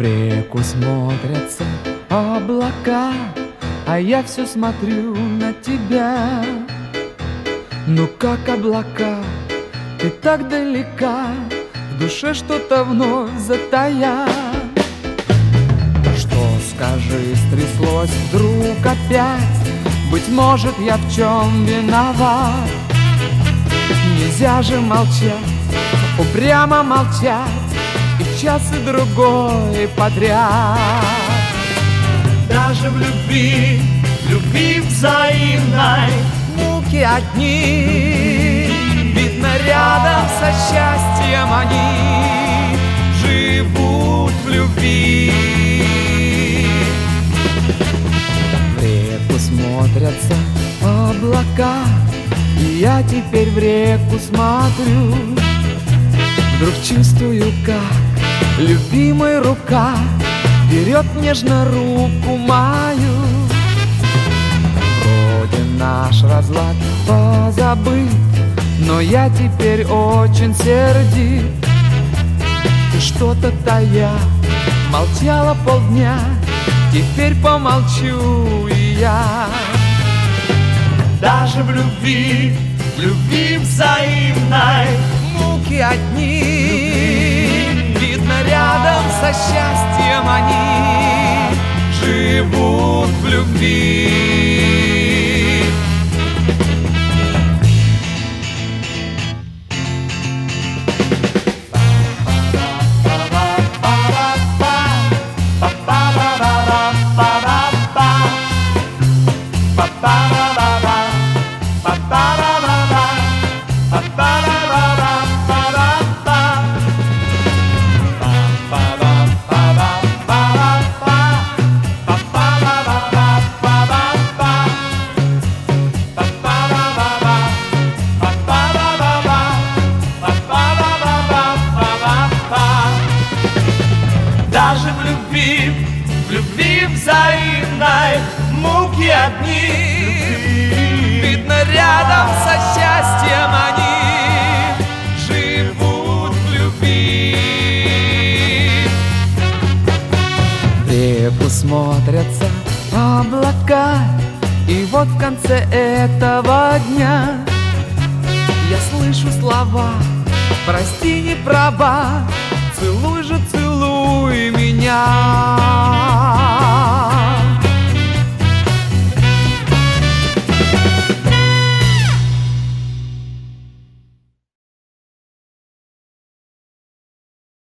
В реку смотрятся облака, а я все смотрю на тебя. Ну как облака, ты так далека, в душе что-то вновь затая. Что, скажи, стряслось вдруг опять? Быть может, я в чем виноват? Нельзя же молчать, упрямо молчать, и час и другой подряд. Даже в любви взаимной муки одни, видно, рядом со счастьем они живут в любви. В реку смотрятся облака, и я теперь в реку смотрю. Вдруг чувствую, как любимая рука берет нежно руку мою. Вроде наш разлад позабыт, но я теперь очень сердит. И что-то тая молчала полдня, теперь помолчу и я. Даже в любви взаимной муки одни, видно, рядом со счастьем они живут в любви. Даже в любви взаимной муки одни, видно, рядом со счастьем они живут в любви. В реку смотрятся облака, и вот в конце этого дня я слышу слова: прости, не права, целуй же, целуй меня.